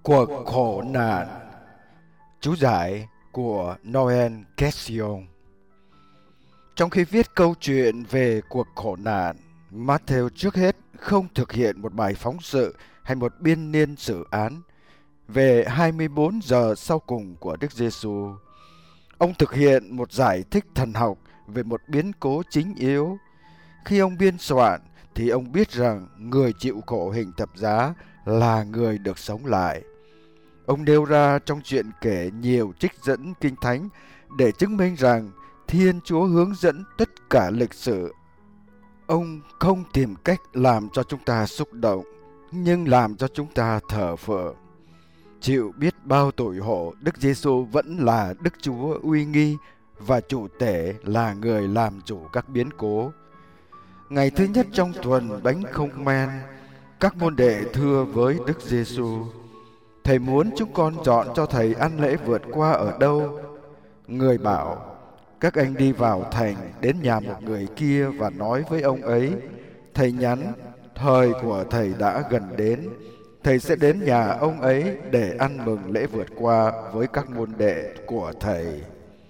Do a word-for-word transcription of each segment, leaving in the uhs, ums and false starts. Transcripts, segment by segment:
Cuộc khổ nạn. Chú giải của Noel Cassion. Trong khi viết câu chuyện về cuộc khổ nạn, Matthew trước hết không thực hiện một bài phóng sự hay một biên niên xử án về hai mươi bốn giờ sau cùng của Đức Giêsu. Ông thực hiện một giải thích thần học về một biến cố chính yếu. Khi ông biên soạn thì ông biết rằng người chịu khổ hình thập giá là người được sống lại. Ông nêu ra trong chuyện kể nhiều trích dẫn Kinh Thánh để chứng minh rằng Thiên Chúa hướng dẫn tất cả lịch sử. Ông không tìm cách làm cho chúng ta xúc động, nhưng làm cho chúng ta thờ phượng. Chịu biết bao tội hộ, Đức Giêsu vẫn là Đức Chúa uy nghi và chủ tể là người làm chủ các biến cố. Ngày thứ nhất trong tuần bánh không men, các môn đệ thưa với Đức Giêsu: Thầy muốn chúng con chọn cho thầy ăn lễ vượt qua ở đâu? Người bảo: Các anh đi vào thành đến nhà một người kia và nói với ông ấy: Thầy nhắn, thời của thầy đã gần đến. Thầy sẽ đến nhà ông ấy để ăn mừng lễ vượt qua với các môn đệ của thầy.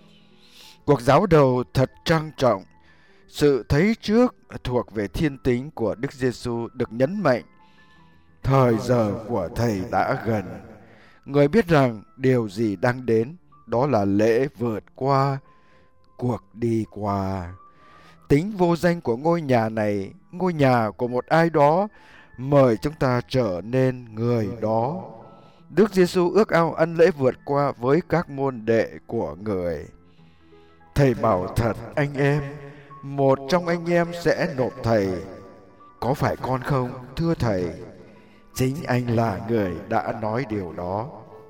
Cuộc giáo đầu thật trang trọng. Sự thấy trước thuộc về thiên tính của Đức Giêsu được nhấn mạnh. Thời giờ của thầy đã gần. Người biết rằng điều gì đang đến, đó là lễ vượt qua, cuộc đi qua. Tính vô danh của ngôi nhà này, ngôi nhà của một ai đó, mời chúng ta trở nên người đó. Đức Giêsu ước ao ăn lễ vượt qua với các môn đệ của người. Thầy bảo thật anh em, một trong anh em sẽ nộp thầy. Có phải con không, thưa thầy? Chính anh là người đã nói điều đó.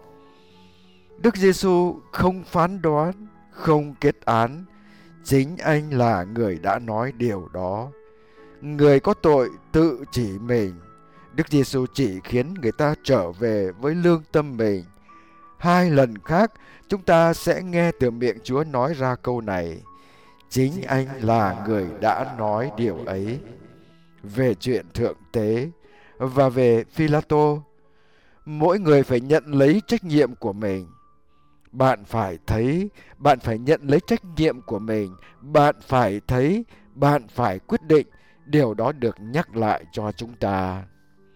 Đức Giêsu không phán đoán, không kết án. Chính anh là người đã nói điều đó. Người có tội tự chỉ mình. Đức Giêsu chỉ khiến người ta trở về với lương tâm mình. Hai lần khác chúng ta sẽ nghe từ miệng Chúa nói ra câu này: Chính anh là người đã nói điều ấy. Về chuyện thượng tế và về Phi-la-tô, mỗi người phải nhận lấy trách nhiệm của mình. Bạn phải thấy, bạn phải nhận lấy trách nhiệm của mình. Bạn phải thấy, bạn phải quyết định. Điều đó được nhắc lại cho chúng ta.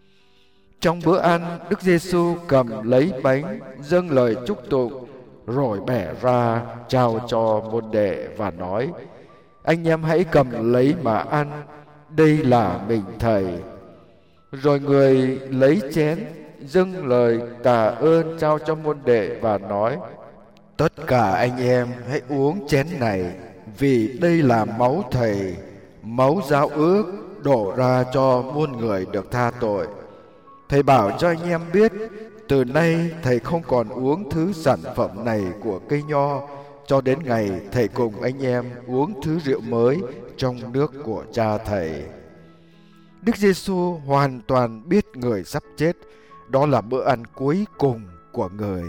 Trong bữa ăn, Đức Giêsu cầm lấy bánh, dâng lời chúc tụng, rồi bẻ ra, trao cho môn đệ và nói: Anh em hãy cầm lấy mà ăn, đây là mình thầy. Rồi người lấy chén, dâng lời tạ ơn trao cho môn đệ và nói: Tất cả anh em hãy uống chén này, vì đây là máu thầy, máu giao ước đổ ra cho muôn người được tha tội. Thầy bảo cho anh em biết, từ nay thầy không còn uống thứ sản phẩm này của cây nho, cho đến ngày thầy cùng anh em uống thứ rượu mới trong nước của cha thầy. Đức Giêsu hoàn toàn biết người sắp chết, đó là bữa ăn cuối cùng của người,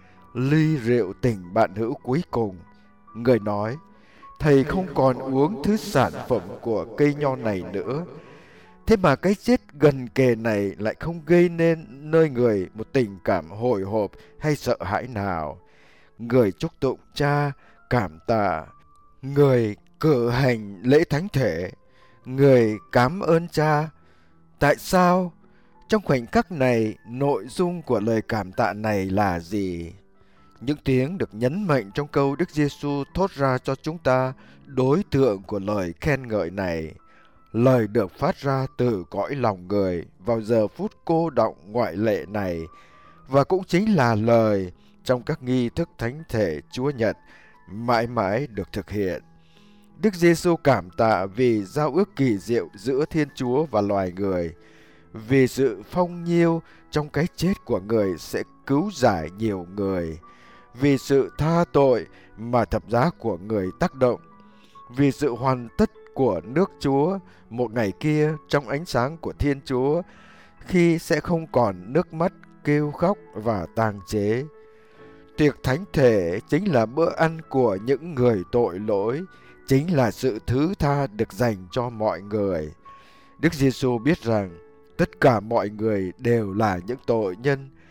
ly rượu tình bạn hữu cuối cùng. Người nói: Thầy không còn uống thứ sản phẩm của cây nho này nữa. Thế mà cái chết gần kề này lại không gây nên nơi người một tình cảm hồi hộp hay sợ hãi nào. Người chúc tụng cha, cảm tạ. Người cử hành lễ thánh thể. Người cảm ơn cha. Tại sao? Trong khoảnh khắc này, nội dung của lời cảm tạ này là gì? Những tiếng được nhấn mạnh trong câu Đức Giêsu thốt ra cho chúng ta đối tượng của lời khen ngợi này. Lời được phát ra từ cõi lòng người vào giờ phút cô đọng ngoại lệ này, và cũng chính là lời trong các nghi thức thánh thể Chúa Nhật mãi mãi được thực hiện. Đức Giêsu cảm tạ vì giao ước kỳ diệu giữa Thiên Chúa và loài người, vì sự phong nhiêu trong cái chết của người sẽ cứu giải nhiều người, vì sự tha tội mà thập giá của người tác động, vì sự hoàn tất của nước Chúa một ngày kia trong ánh sáng của Thiên Chúa, khi sẽ không còn nước mắt, kêu khóc và tang chế. Tiệc thánh thể chính là bữa ăn của những người tội lỗi, chính là sự thứ tha được dành cho mọi người. Đức Giêsu biết rằng tất cả mọi người đều là những tội nhân.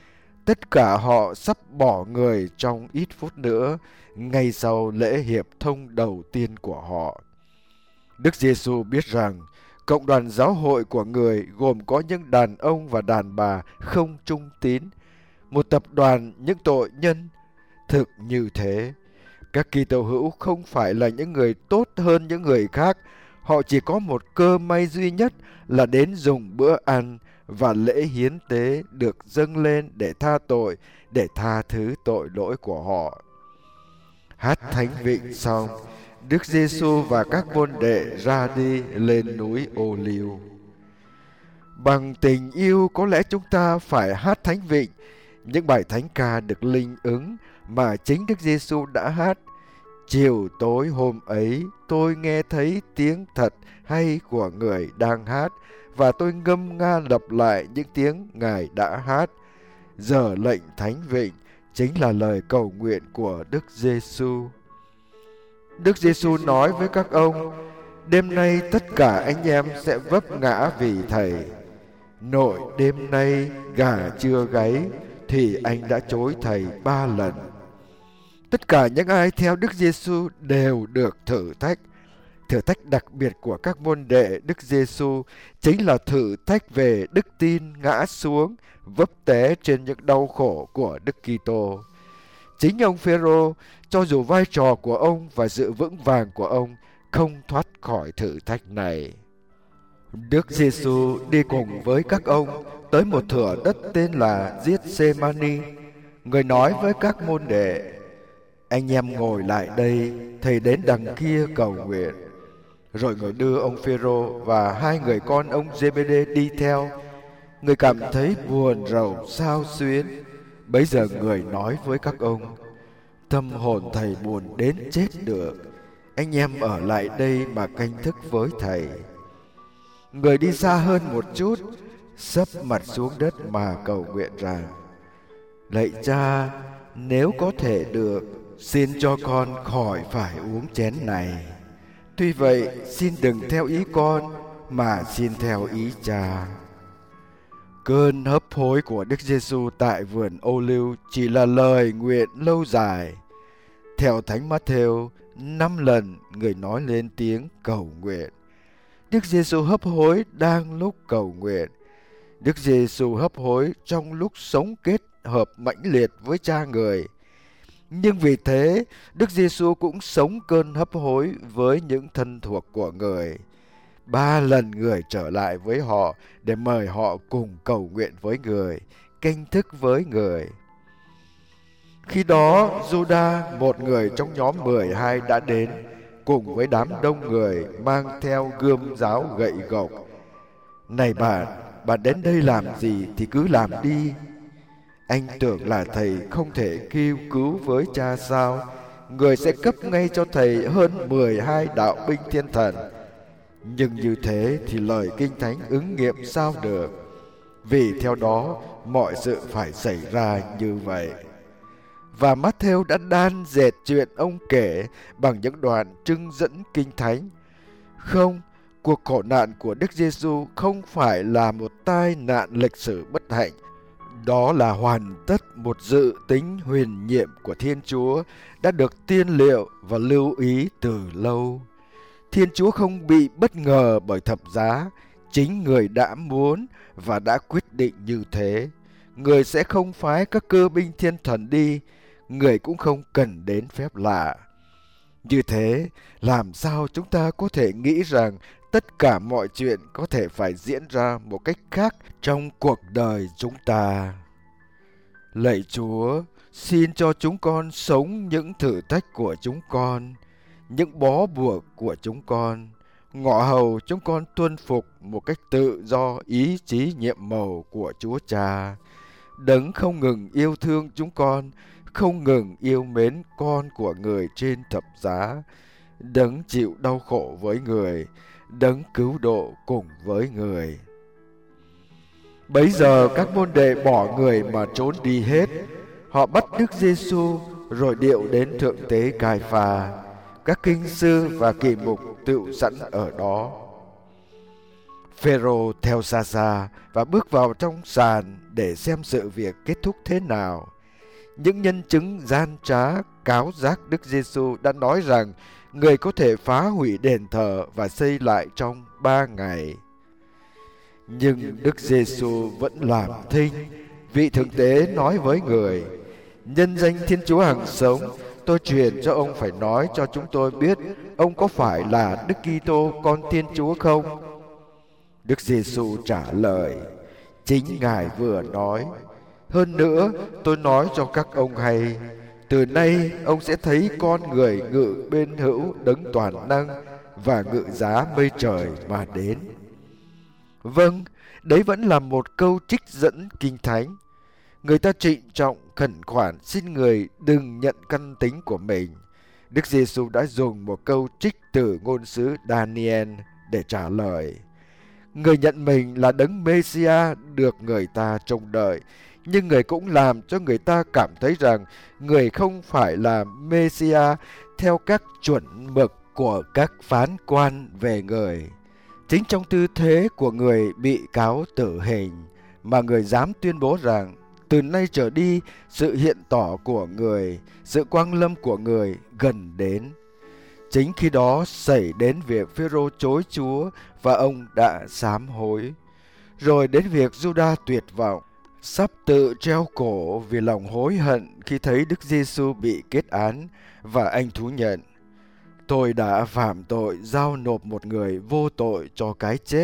Tất cả họ sắp bỏ người trong ít phút nữa, ngay sau lễ hiệp thông đầu tiên của họ. Đức Giêsu biết rằng cộng đoàn giáo hội của người gồm có những đàn ông và đàn bà không trung tín, một tập đoàn những tội nhân. Thực như thế, các Kitô hữu không phải là những người tốt hơn những người khác, họ chỉ có một cơ may duy nhất là đến dùng bữa ăn và lễ hiến tế được dâng lên để tha tội, để tha thứ tội lỗi của họ. Hát thánh vịnh xong, Đức Giêsu và các môn đệ ra đi lên núi Ô Liu. Bằng tình yêu có lẽ chúng ta phải hát thánh vịnh, những bài thánh ca được linh ứng mà chính Đức Giêsu đã hát. Chiều tối hôm ấy, tôi nghe thấy tiếng thật hay của người đang hát, và tôi ngâm nga lặp lại những tiếng Ngài đã hát. Giờ lệnh thánh vịnh chính là lời cầu nguyện của Đức Giêsu. Đức Giêsu nói với các ông, đêm nay tất cả anh em sẽ vấp ngã vì Thầy. Nội đêm nay gà chưa gáy thì anh đã chối Thầy ba lần. Tất cả những ai theo Đức Giêsu đều được thử thách. Thử thách đặc biệt của các môn đệ Đức Giêsu chính là thử thách về đức tin ngã xuống, vấp té trên những đau khổ của Đức Kitô. Chính ông Phêrô, cho dù vai trò của ông và sự vững vàng của ông không thoát khỏi thử thách này. Đức Giêsu đi cùng với các ông tới một thửa đất tên là Giết-sê-ma-ni. Người nói với các môn đệ, anh em ngồi lại đây, Thầy đến đằng kia cầu nguyện. Rồi người đưa ông Phêrô và hai người con ông Giê-bê-đê đi theo. Người cảm thấy buồn rầu xao xuyến. Bấy giờ người nói với các ông, tâm hồn Thầy buồn đến chết được, anh em ở lại đây mà canh thức với Thầy. Người đi xa hơn một chút, sấp mặt xuống đất mà cầu nguyện rằng, lạy Cha, nếu có thể được, xin cho con khỏi phải uống chén này. Tuy vậy, xin đừng theo ý con, mà xin theo ý Cha. Cơn hấp hối của Đức Giêsu tại vườn Ô Liu chỉ là lời nguyện lâu dài. Theo Thánh Mát-thêu, năm lần người nói lên tiếng cầu nguyện. Đức Giêsu hấp hối đang lúc cầu nguyện. Đức Giêsu hấp hối trong lúc sống kết hợp mãnh liệt với Cha người. Nhưng vì thế, Đức Giêsu cũng sống cơn hấp hối với những thân thuộc của người. Ba lần người trở lại với họ để mời họ cùng cầu nguyện với người, canh thức với người. Khi đó, Giu-đa, một người trong nhóm mười hai đã đến, cùng với đám đông người mang theo gươm giáo gậy gộc. Này bạn, bạn đến đây làm gì thì cứ làm đi. Anh tưởng là Thầy không thể kêu cứu với Cha sao? Người sẽ cấp ngay cho Thầy hơn mười hai đạo binh thiên thần. Nhưng như thế thì lời Kinh Thánh ứng nghiệm sao được? Vì theo đó, mọi sự phải xảy ra như vậy. Và Mát-thêu đã đan dệt chuyện ông kể bằng những đoạn trưng dẫn Kinh Thánh. Không, cuộc khổ nạn của Đức Giêsu không phải là một tai nạn lịch sử bất hạnh. Đó là hoàn tất một dự tính huyền nhiệm của Thiên Chúa đã được tiên liệu và lưu ý từ lâu. Thiên Chúa không bị bất ngờ bởi thập giá, chính Người đã muốn và đã quyết định như thế. Người sẽ không phái các cơ binh thiên thần đi, Người cũng không cần đến phép lạ. Như thế, làm sao chúng ta có thể nghĩ rằng tất cả mọi chuyện có thể phải diễn ra một cách khác trong cuộc đời chúng ta? Lạy Chúa, xin cho chúng con sống những thử thách của chúng con, những bó buộc của chúng con, ngọ hầu chúng con tuân phục một cách tự do ý chí nhiệm màu của Chúa Cha. Đấng không ngừng yêu thương chúng con, không ngừng yêu mến con của Người trên thập giá, Đấng chịu đau khổ với Người, Đấng cứu độ cùng với Người. Bấy giờ các môn đệ bỏ Người mà trốn đi hết. Họ bắt Đức Giêsu rồi điệu đến thượng tế Cai-pha. Các kinh sư và kỳ mục tựu sẵn ở đó. Phêrô theo xa xa và bước vào trong sàn để xem sự việc kết thúc thế nào. Những nhân chứng gian trá cáo giác Đức Giêsu đã nói rằng người có thể phá hủy đền thờ và xây lại trong ba ngày. Nhưng Đức Giêsu vẫn làm thinh. Vị thượng tế nói với người: nhân danh Thiên Chúa hằng sống, tôi truyền cho ông phải nói cho chúng tôi biết ông có phải là Đức Kitô con Thiên Chúa không? Đức Giêsu trả lời: chính Ngài vừa nói. Hơn nữa, tôi nói cho các ông hay, từ nay ông sẽ thấy con người ngự bên hữu Đấng toàn năng và ngự giá mây trời mà đến. Vâng, đấy vẫn là một câu trích dẫn Kinh Thánh. Người ta trịnh trọng khẩn khoản xin người đừng nhận căn tính của mình. Đức Giêsu đã dùng một câu trích từ ngôn sứ Daniel để trả lời. Người nhận mình là Đấng Mê-si-a được người ta trông đợi, nhưng người cũng làm cho người ta cảm thấy rằng người không phải là Mê-si-a theo các chuẩn mực của các phán quan về người. Chính trong tư thế của người bị cáo tử hình mà người dám tuyên bố rằng từ nay trở đi sự hiện tỏ của người, sự quang lâm của người gần đến. Chính khi đó xảy đến việc Phêrô chối Chúa và ông đã sám hối. Rồi đến việc Giuđa tuyệt vọng, sắp tự treo cổ vì lòng hối hận khi thấy Đức Giêsu bị kết án, và anh thú nhận: tôi đã phạm tội giao nộp một người vô tội cho cái chết.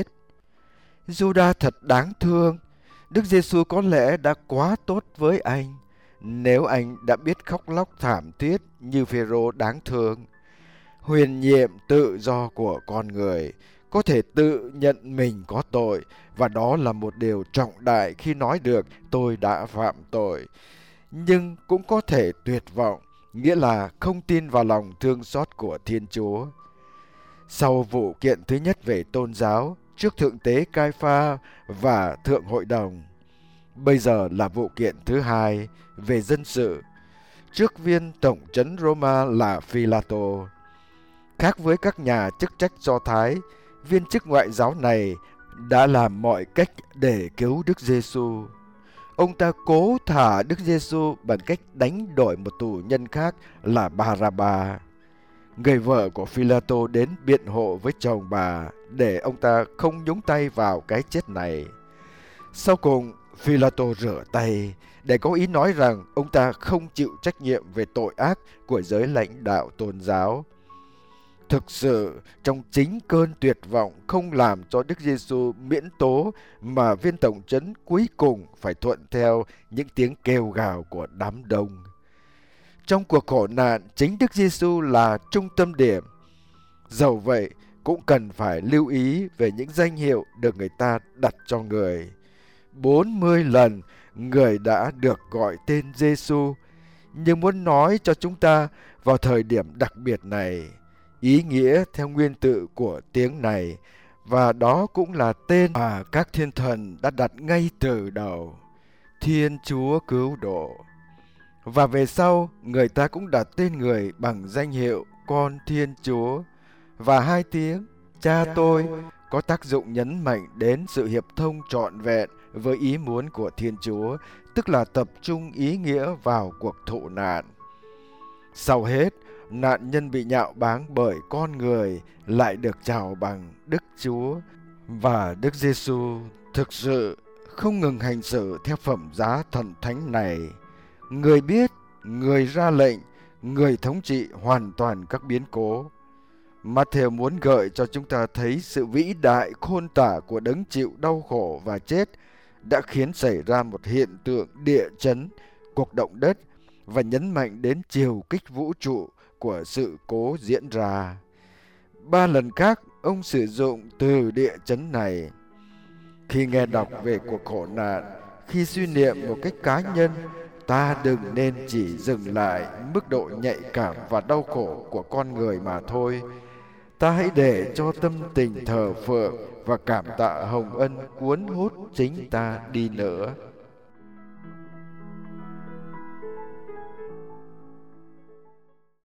Giuđa thật đáng thương. Đức Giêsu có lẽ đã quá tốt với anh nếu anh đã biết khóc lóc thảm thiết như Phêrô đáng thương. Huyền nhiệm tự do của con người có thể tự nhận mình có tội, và đó là một điều trọng đại khi nói được tôi đã phạm tội. Nhưng cũng có thể tuyệt vọng, nghĩa là không tin vào lòng thương xót của Thiên Chúa. Sau vụ kiện thứ nhất về tôn giáo trước Thượng tế Cai-pha và Thượng Hội đồng, bây giờ là vụ kiện thứ hai về dân sự trước viên tổng trấn Roma là Phi-la-tô. Khác với các nhà chức trách Do Thái, viên chức ngoại giáo này đã làm mọi cách để cứu Đức Giêsu. Ông ta cố thả Đức Giêsu bằng cách đánh đổi một tù nhân khác là Ba-ra-ba. Người vợ của Phi-la-tô đến biện hộ với chồng bà để ông ta không nhúng tay vào cái chết này. Sau cùng, Phi-la-tô rửa tay để có ý nói rằng ông ta không chịu trách nhiệm về tội ác của giới lãnh đạo tôn giáo. Thực sự, trong chính cơn tuyệt vọng không làm cho Đức Giêsu miễn tố, mà viên tổng trấn cuối cùng phải thuận theo những tiếng kêu gào của đám đông. Trong cuộc khổ nạn, chính Đức Giêsu là trung tâm điểm. Dẫu vậy, cũng cần phải lưu ý về những danh hiệu được người ta đặt cho người. bốn mươi lần người đã được gọi tên Giêsu, nhưng muốn nói cho chúng ta vào thời điểm đặc biệt này ý nghĩa theo nguyên tự của tiếng này, và đó cũng là tên mà các thiên thần đã đặt ngay từ đầu: Thiên Chúa Cứu Độ. Và về sau, người ta cũng đặt tên người bằng danh hiệu Con Thiên Chúa, và hai tiếng Cha Tôi có tác dụng nhấn mạnh đến sự hiệp thông trọn vẹn với ý muốn của Thiên Chúa, tức là tập trung ý nghĩa vào cuộc thụ nạn. Sau hết, nạn nhân bị nhạo báng bởi con người lại được chào bằng Đức Chúa, và Đức Giêsu thực sự không ngừng hành xử theo phẩm giá thần thánh này. Người biết, người ra lệnh, người thống trị hoàn toàn các biến cố. Matthew muốn gợi cho chúng ta thấy sự vĩ đại khôn tả của đấng chịu đau khổ và chết đã khiến xảy ra một hiện tượng địa chấn, cuộc động đất, và nhấn mạnh đến chiều kích vũ trụ của sự cố diễn ra. Ba lần khác, ông sử dụng từ địa chấn này. Khi nghe đọc về cuộc khổ nạn, khi suy niệm một cách cá nhân, ta đừng nên chỉ dừng lại mức độ nhạy cảm và đau khổ của con người mà thôi. Ta hãy để cho tâm tình thờ phượng và cảm tạ hồng ân cuốn hút chính ta đi nữa.